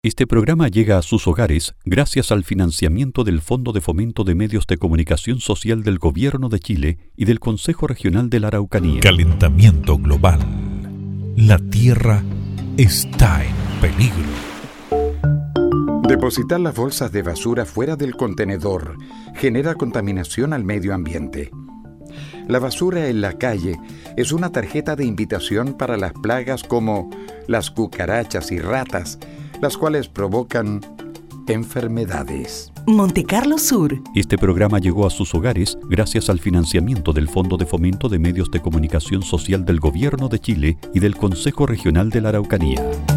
Este programa llega a sus hogares gracias al financiamiento del Fondo de Fomento de Medios de Comunicación Social del Gobierno de Chile y del Consejo Regional de la Araucanía. Calentamiento global. La Tierra está en peligro. Depositar las bolsas de basura fuera del contenedor genera contaminación al medio ambiente. La basura en la calle es una tarjeta de invitación para las plagas como las cucarachas y ratas, las cuales provocan enfermedades. Montecarlo Sur. Este programa llegó a sus hogares gracias al financiamiento del Fondo de Fomento de Medios de Comunicación Social del Gobierno de Chile y del Consejo Regional de la Araucanía.